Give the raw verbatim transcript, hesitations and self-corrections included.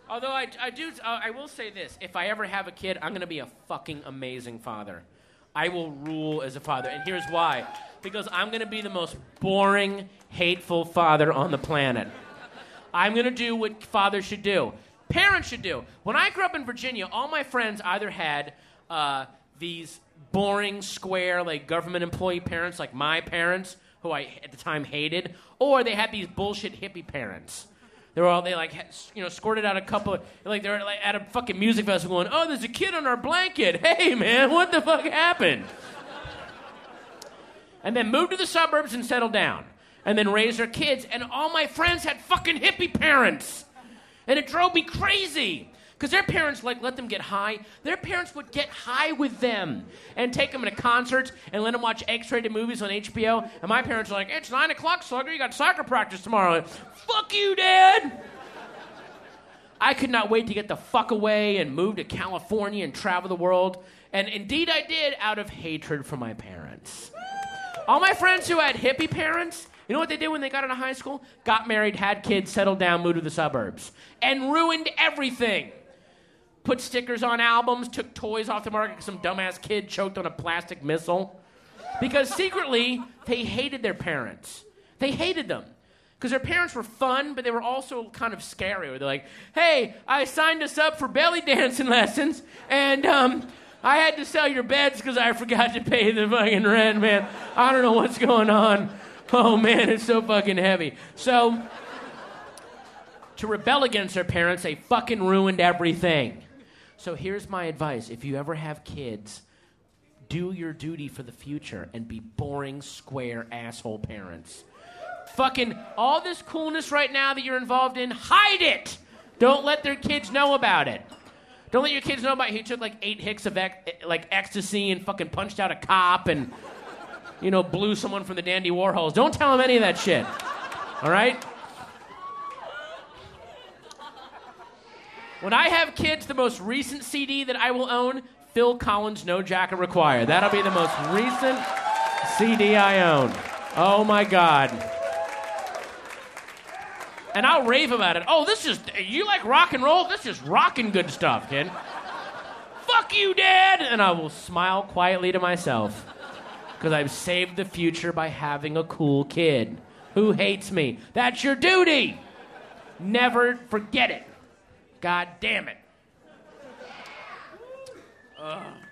Although I, I do, uh, I will say this: if I ever have a kid, I'm gonna be a fucking amazing father. I will rule as a father, and here's why: because I'm gonna be the most boring, hateful father on the planet. I'm gonna do what fathers should do, parents should do. When I grew up in Virginia, all my friends either had uh, these boring, square, like government employee parents, like my parents, who I at the time hated, or they had these bullshit hippie parents. They were all, they like, you know, squirted out a couple of, like, they were like at a fucking music festival going, oh, there's a kid on our blanket. Hey, man, what the fuck happened? And then moved to the suburbs and settled down. And then raised their kids. And all my friends had fucking hippie parents. And it drove me crazy. Because their parents, like, let them get high. Their parents would get high with them and take them to concerts and let them watch X-rated movies on H B O. And my parents were like, it's nine o'clock, slugger. You got soccer practice tomorrow. Like, fuck you, Dad. I could not wait to get the fuck away and move to California and travel the world. And indeed I did, out of hatred for my parents. All my friends who had hippie parents, you know what they did when they got into high school? Got married, had kids, settled down, moved to the suburbs. And ruined everything. Put stickers on albums, took toys off the market because some dumbass kid choked on a plastic missile. Because secretly, they hated their parents. They hated them. Because their parents were fun, but they were also kind of scary. They're like, hey, I signed us up for belly dancing lessons, and um, I had to sell your beds because I forgot to pay the fucking rent, man. I don't know what's going on. Oh, man, it's so fucking heavy. So, to rebel against their parents, they fucking ruined everything. So here's my advice. If you ever have kids, do your duty for the future and be boring, square, asshole parents. Fucking all this coolness right now that you're involved in, hide it! Don't let their kids know about it. Don't let your kids know about he took like eight hits of ec- like ecstasy and fucking punched out a cop and, you know, blew someone from the Dandy Warhols. Don't tell them any of that shit. All right? When I have kids, the most recent C D that I will own, Phil Collins' No Jacket Required. That'll be the most recent C D I own. Oh, my God. And I'll rave about it. Oh, this is, you like rock and roll? This is rockin' good stuff, kid. Fuck you, Dad! And I will smile quietly to myself. Because I've saved the future by having a cool kid who hates me. That's your duty! Never forget it. God damn it. Ugh.